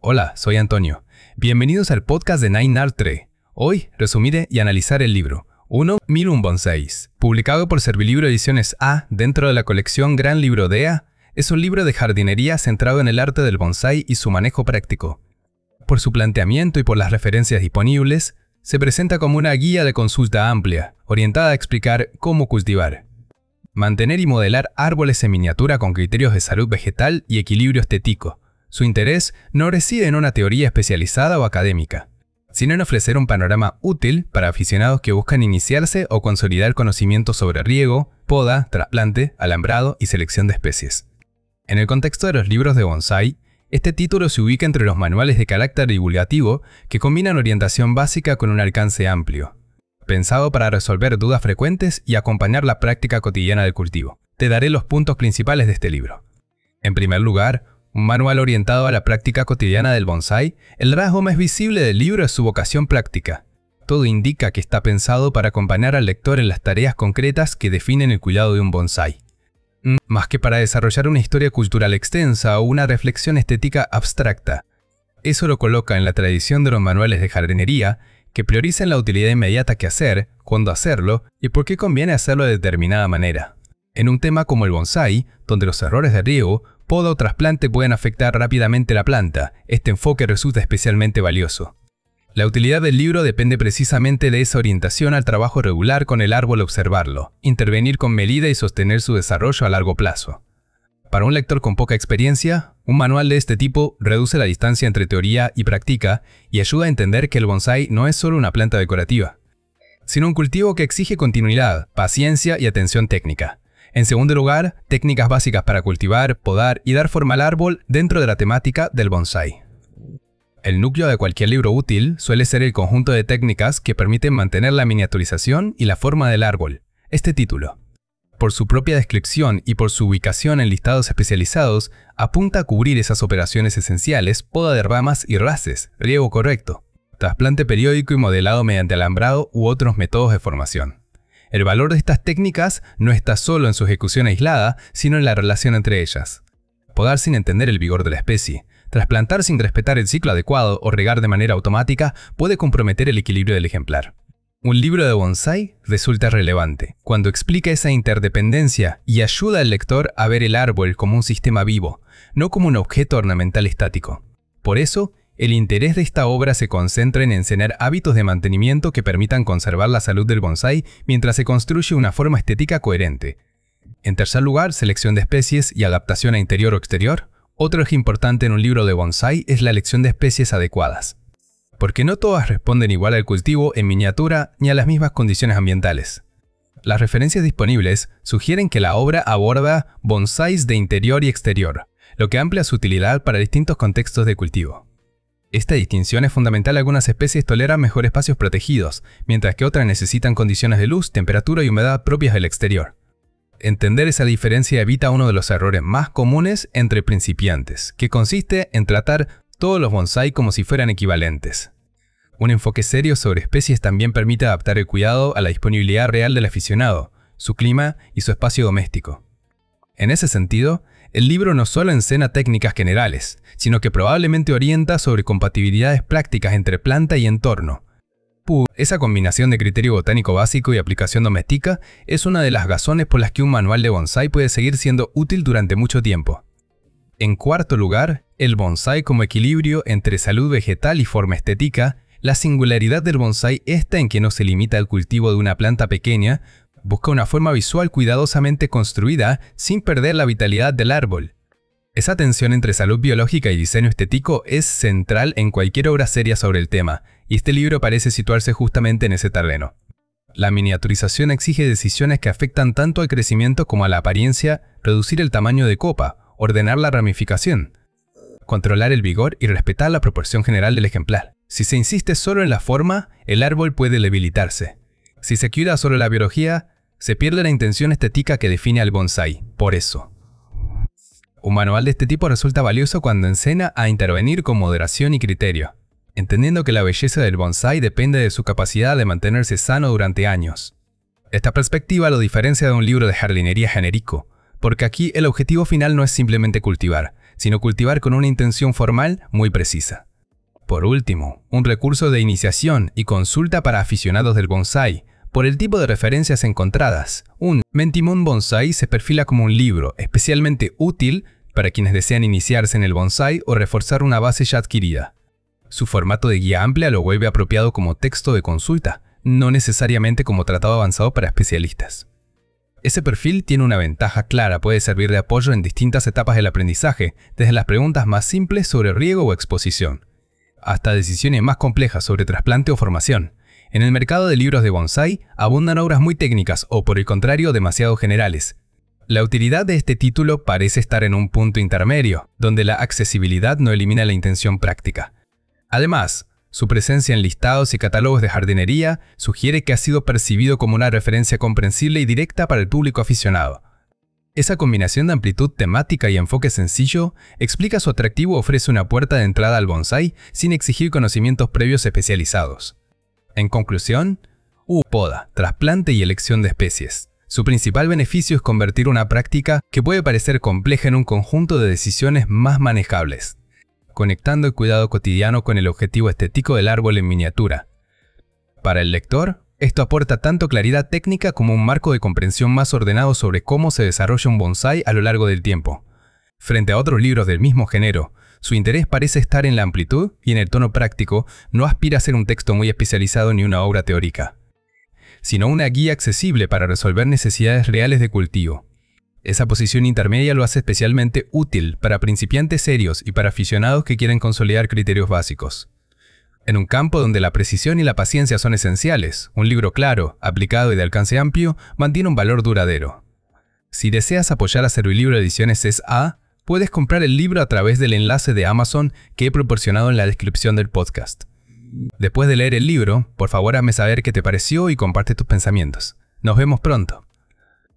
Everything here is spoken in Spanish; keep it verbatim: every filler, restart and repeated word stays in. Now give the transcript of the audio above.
Hola, soy Antonio. Bienvenidos al podcast de Nine Artre. Hoy resumiré y analizar el libro uno mil uno Bonsáis, publicado por Servilibro Ediciones A dentro de la colección Gran Libro D E A. Es un libro de jardinería centrado en el arte del bonsái y su manejo práctico. Por su planteamiento y por las referencias disponibles, se presenta como una guía de consulta amplia, orientada a explicar cómo cultivar, mantener y modelar árboles en miniatura con criterios de salud vegetal y equilibrio estético. Su interés no reside en una teoría especializada o académica, sino en ofrecer un panorama útil para aficionados que buscan iniciarse o consolidar conocimientos sobre riego, poda, trasplante, alambrado y selección de especies. En el contexto de los libros de bonsái, este título se ubica entre los manuales de carácter divulgativo que combinan orientación básica con un alcance amplio, pensado para resolver dudas frecuentes y acompañar la práctica cotidiana del cultivo. Te daré los puntos principales de este libro. En primer lugar, un manual orientado a la práctica cotidiana del bonsái. El rasgo más visible del libro es su vocación práctica. Todo indica que está pensado para acompañar al lector en las tareas concretas que definen el cuidado de un bonsái, más que para desarrollar una historia cultural extensa o una reflexión estética abstracta. Eso lo coloca en la tradición de los manuales de jardinería, que priorizan la utilidad inmediata que hacer, cuándo hacerlo y por qué conviene hacerlo de determinada manera. En un tema como el bonsái, donde los errores de riego, poda o trasplante pueden afectar rápidamente la planta, este enfoque resulta especialmente valioso. La utilidad del libro depende precisamente de esa orientación al trabajo regular con el árbol, observarlo, intervenir con medida y sostener su desarrollo a largo plazo. Para un lector con poca experiencia, un manual de este tipo reduce la distancia entre teoría y práctica y ayuda a entender que el bonsái no es solo una planta decorativa, sino un cultivo que exige continuidad, paciencia y atención técnica. En segundo lugar, técnicas básicas para cultivar, podar y dar forma al árbol dentro de la temática del bonsái. El núcleo de cualquier libro útil suele ser el conjunto de técnicas que permiten mantener la miniaturización y la forma del árbol. Este título, por su propia descripción y por su ubicación en listados especializados, apunta a cubrir esas operaciones esenciales: poda de ramas y races, riego correcto, trasplante periódico y modelado mediante alambrado u otros métodos de formación. El valor de estas técnicas no está solo en su ejecución aislada, sino en la relación entre ellas. Podar sin entender el vigor de la especie, trasplantar sin respetar el ciclo adecuado o regar de manera automática puede comprometer el equilibrio del ejemplar. Un libro de bonsái resulta relevante cuando explica esa interdependencia y ayuda al lector a ver el árbol como un sistema vivo, no como un objeto ornamental estático. Por eso, el interés de esta obra se concentra en enseñar hábitos de mantenimiento que permitan conservar la salud del bonsái mientras se construye una forma estética coherente. En tercer lugar, selección de especies y adaptación a interior o exterior. Otro eje importante en un libro de bonsái es la elección de especies adecuadas, porque no todas responden igual al cultivo en miniatura ni a las mismas condiciones ambientales. Las referencias disponibles sugieren que la obra aborda bonsáis de interior y exterior, lo que amplia su utilidad para distintos contextos de cultivo. Esta distinción es fundamental. Algunas especies toleran mejor espacios protegidos, mientras que otras necesitan condiciones de luz, temperatura y humedad propias del exterior. Entender esa diferencia evita uno de los errores más comunes entre principiantes, que consiste en tratar todos los bonsái como si fueran equivalentes. Un enfoque serio sobre especies también permite adaptar el cuidado a la disponibilidad real del aficionado, su clima y su espacio doméstico. En ese sentido, el libro no solo enseña técnicas generales, sino que probablemente orienta sobre compatibilidades prácticas entre planta y entorno. Esa combinación de criterio botánico básico y aplicación doméstica es una de las razones por las que un manual de bonsái puede seguir siendo útil durante mucho tiempo. En cuarto lugar, el bonsái como equilibrio entre salud vegetal y forma estética. La singularidad del bonsái está en que no se limita al cultivo de una planta pequeña, busca una forma visual cuidadosamente construida sin perder la vitalidad del árbol. Esa tensión entre salud biológica y diseño estético es central en cualquier obra seria sobre el tema, y este libro parece situarse justamente en ese terreno. La miniaturización exige decisiones que afectan tanto al crecimiento como a la apariencia: reducir el tamaño de copa, ordenar la ramificación, controlar el vigor y respetar la proporción general del ejemplar. Si se insiste solo en la forma, el árbol puede debilitarse. Si se cuida solo la biología, se pierde la intención estética que define al bonsái. Por eso, un manual de este tipo resulta valioso cuando enseña a intervenir con moderación y criterio, entendiendo que la belleza del bonsái depende de su capacidad de mantenerse sano durante años. Esta perspectiva lo diferencia de un libro de jardinería genérico, porque aquí el objetivo final no es simplemente cultivar, sino cultivar con una intención formal muy precisa. Por último, un recurso de iniciación y consulta para aficionados del bonsái. Por el tipo de referencias encontradas, un Mentimon Bonsai se perfila como un libro especialmente útil para quienes desean iniciarse en el bonsái o reforzar una base ya adquirida. Su formato de guía amplia lo vuelve apropiado como texto de consulta, no necesariamente como tratado avanzado para especialistas. Ese perfil tiene una ventaja clara, puede servir de apoyo en distintas etapas del aprendizaje, desde las preguntas más simples sobre riego o exposición, hasta decisiones más complejas sobre trasplante o formación. En el mercado de libros de bonsái abundan obras muy técnicas o, por el contrario, demasiado generales. La utilidad de este título parece estar en un punto intermedio, donde la accesibilidad no elimina la intención práctica. Además, su presencia en listados y catálogos de jardinería sugiere que ha sido percibido como una referencia comprensible y directa para el público aficionado. Esa combinación de amplitud temática y enfoque sencillo explica su atractivo y ofrece una puerta de entrada al bonsái sin exigir conocimientos previos especializados. En conclusión, U poda, trasplante y elección de especies. Su principal beneficio es convertir una práctica que puede parecer compleja en un conjunto de decisiones más manejables, conectando el cuidado cotidiano con el objetivo estético del árbol en miniatura. Para el lector, esto aporta tanto claridad técnica como un marco de comprensión más ordenado sobre cómo se desarrolla un bonsái a lo largo del tiempo. Frente a otros libros del mismo género, su interés parece estar en la amplitud y en el tono práctico, no aspira a ser un texto muy especializado ni una obra teórica, sino una guía accesible para resolver necesidades reales de cultivo. Esa posición intermedia lo hace especialmente útil para principiantes serios y para aficionados que quieren consolidar criterios básicos. En un campo donde la precisión y la paciencia son esenciales, un libro claro, aplicado y de alcance amplio mantiene un valor duradero. Si deseas apoyar a Servilibro Ediciones S A, puedes comprar el libro a través del enlace de Amazon que he proporcionado en la descripción del podcast. Después de leer el libro, por favor hazme saber qué te pareció y comparte tus pensamientos. Nos vemos pronto.